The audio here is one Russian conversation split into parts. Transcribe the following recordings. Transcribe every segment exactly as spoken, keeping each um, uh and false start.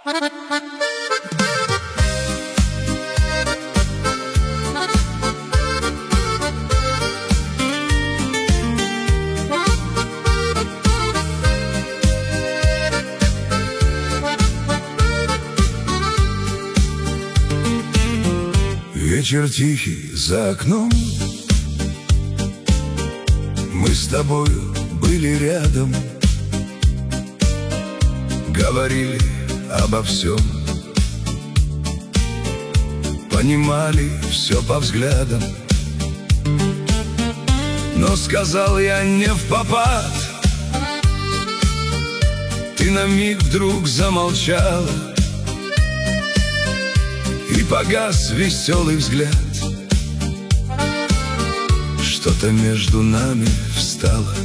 Вечер тихий за окном, мы с тобою были рядом, говорили обо всем, понимали все по взглядам. Но сказал я не впопад, ты на миг вдруг замолчала, и погас веселый взгляд. Что-то между нами встало.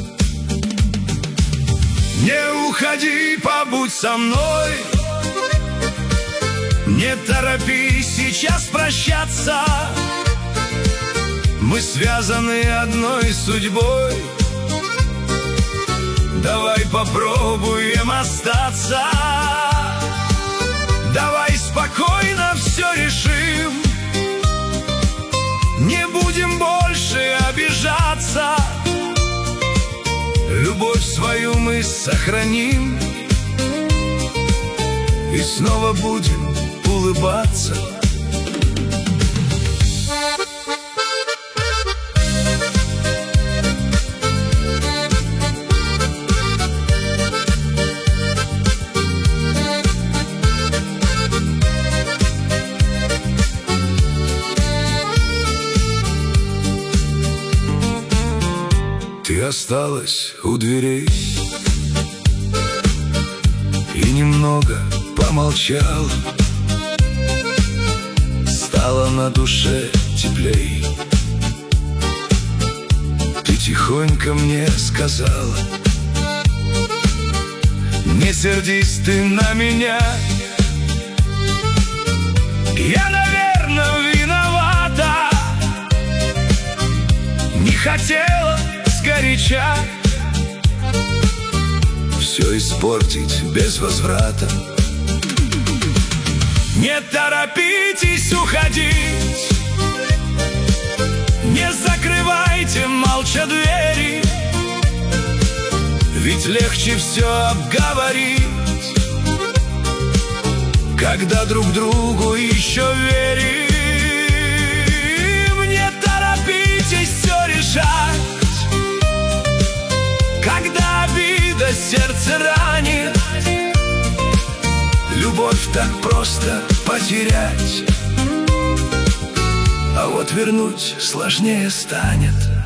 Не уходи, побудь со мной, не торопись сейчас прощаться. Мы связаны одной судьбой, давай попробуем остаться. Давай спокойно все решим, не будем больше обижаться. Любовь свою мы сохраним и снова будем улыбаться. Ты осталась у дверей и немного помолчала. Стало на душе теплей. Ты тихонько мне сказала: не сердись ты на меня, я, наверное, виновата. Не хотела сгоряча все испортить без возврата. Не торопитесь уходить, не закрывайте молча двери, ведь легче все обговорить, когда друг другу еще верим. Не торопитесь все решать, когда обида сердце ранит. Любовь так просто потерять, а вот вернуть сложнее станет.